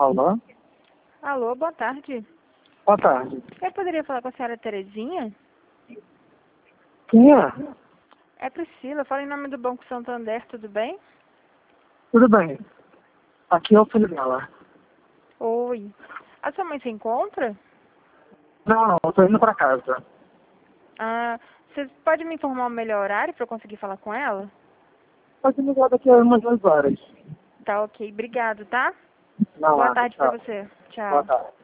Alô? Alô, boa tarde. Boa tarde. Eu poderia falar com a senhora Terezinha? Quem é? É Priscila, fala em nome do Banco Santander, tudo bem? Tudo bem. Aqui é o filho dela. Oi. A sua mãe se encontra? Não, eu tô indo pra casa. Ah, você pode me informar o melhor horário para eu conseguir falar com ela? Pode me ligar daqui a umas 2 horas. Tá ok, obrigado, tá? Não, Boa tarde pra tchau. você. Boa Tchau. tarde.